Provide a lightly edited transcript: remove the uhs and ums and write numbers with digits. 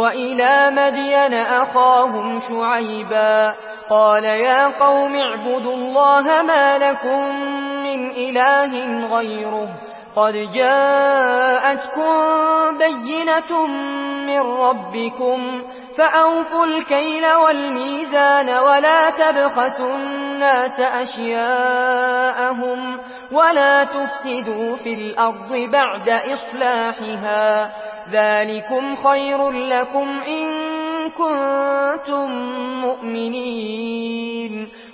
وإلى مدين أخاهم شعيبا قال يا قوم اعبدوا الله ما لكم من إله غيره قد جاءتكم بينة من ربكم فأوفوا الكيل والميزان ولا تبخسوا الناس أشياءهم ولا تفسدوا في الأرض بعد إصلاحها ذلكم خير لكم إن كنتم مؤمنين